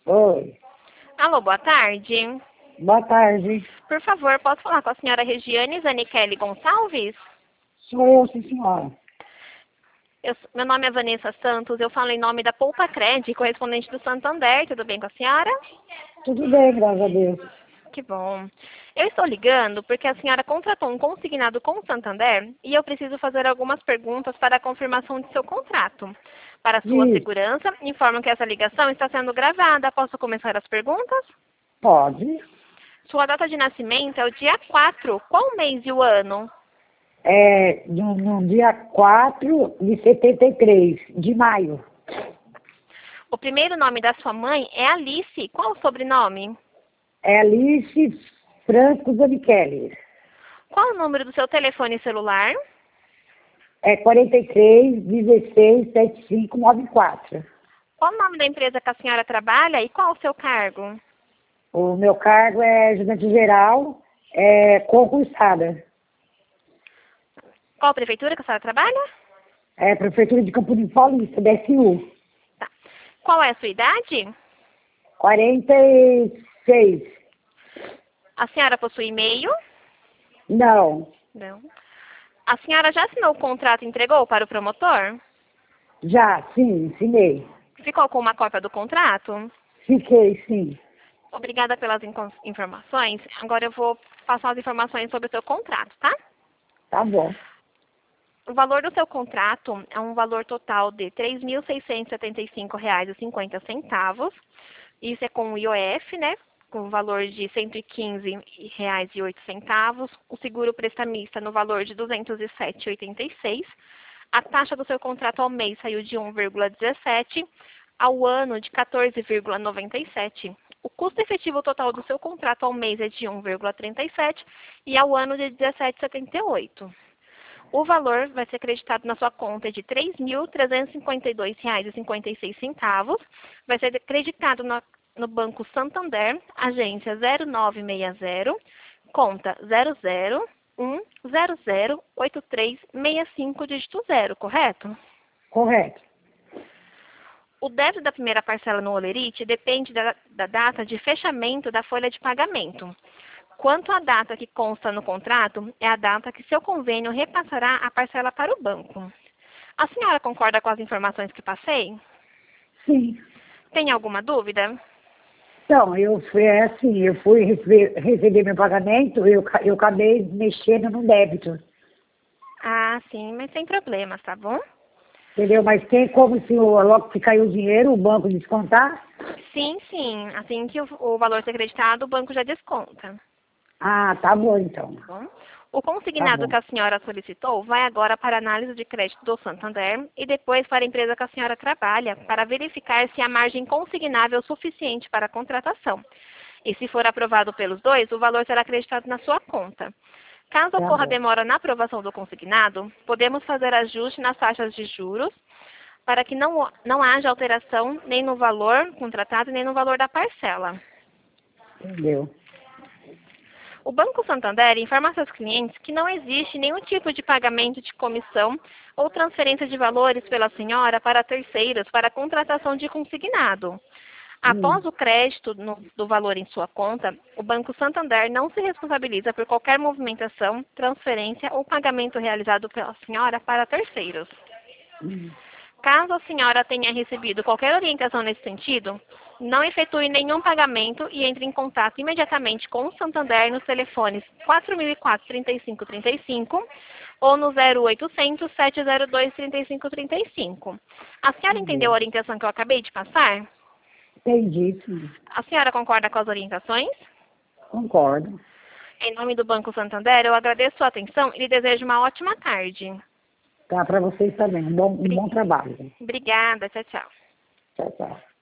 Oi. Alô, boa tarde. Boa tarde. Por favor, posso falar com a senhora Regiane Zanichelli Gonçalves? Sou eu, sim, senhora. Meu nome é Vanessa Santos, eu falo em nome da Poupa Cred, correspondente do Santander. Tudo bem com a senhora? Tudo bem, graças a Deus. Que bom. Eu estou ligando porque a senhora contratou um consignado com o Santander e eu preciso fazer algumas perguntas para a confirmação de seu contrato. Para sua Isso. segurança, informo que essa ligação está sendo gravada. Posso começar as perguntas? Pode. Sua data de nascimento é o dia 4. Qual mês e o ano? No dia 4 de 73, de maio. O primeiro nome da sua mãe é Alice. Qual o sobrenome? É Alice Franco Zanichelli. Qual o número do seu telefone celular? É 43 16 7594. Qual o nome da empresa que a senhora trabalha e qual o seu cargo? O meu cargo é ajudante geral, concursada. Qual prefeitura que a senhora trabalha? É Prefeitura de Campo Limpo Paulista, DSU. Tá. Qual é a sua idade? 46. A senhora possui e-mail? Não. Não. A senhora já assinou o contrato e entregou para o promotor? Já, sim, ensinei. Ficou com uma cópia do contrato? Fiquei, sim. Obrigada pelas informações. Agora eu vou passar as informações sobre o seu contrato, tá? Tá bom. O valor do seu contrato é um valor total de R$ 3.675,50. Isso é com o IOF, né? Com o valor de R$ 115,08. O seguro prestamista no valor de R$ 207,86. A taxa do seu contrato ao mês saiu de 1,17, ao ano de 14,97. O custo efetivo total do seu contrato ao mês é de 1,37 e ao ano de 17,78. O valor vai ser creditado na sua conta de R$ 3.352,56. Vai ser creditado no Banco Santander, agência 0960, conta 001008365, dígito 0, correto? Correto. O débito da primeira parcela no Olerite depende da data de fechamento da folha de pagamento. Quanto à data que consta no contrato, é a data que seu convênio repassará a parcela para o banco. A senhora concorda com as informações que passei? Sim. Tem alguma dúvida? Então, eu fui receber meu pagamento, eu acabei mexendo no débito. Ah, sim, mas sem problemas, tá bom? Entendeu? Mas tem como, se logo que caiu o dinheiro, o banco descontar? Sim, sim. Assim que o valor ser acreditado, o banco já desconta. Ah, tá bom, então. Tá bom? O Tá consignado bom. que a senhora solicitou vai agora para a análise de crédito do Santander e depois para a empresa que a senhora trabalha, para verificar se há margem consignável suficiente para a contratação. E se for aprovado pelos dois, o valor será acreditado na sua conta. Caso Tá ocorra bom. demora na aprovação do consignado, podemos fazer ajuste nas taxas de juros para que não haja alteração nem no valor contratado nem no valor da parcela. Entendeu? O Banco Santander informa a seus clientes que não existe nenhum tipo de pagamento de comissão ou transferência de valores pela senhora para terceiros para a contratação de consignado. Após o crédito do valor em sua conta, o Banco Santander não se responsabiliza por qualquer movimentação, transferência ou pagamento realizado pela senhora para terceiros. Hum. Caso a senhora tenha recebido qualquer orientação nesse sentido, não efetue nenhum pagamento e entre em contato imediatamente com o Santander nos telefones 4004-3535 ou no 0800-702-3535. A senhora entendeu a Entendeu? orientação que eu acabei de passar? Entendi, sim. A senhora concorda com as orientações? Concordo. Em nome do Banco Santander, eu agradeço sua atenção e lhe desejo uma ótima tarde. Tá, para vocês também. Um bom trabalho. Obrigada, tchau, tchau. Tchau, tchau.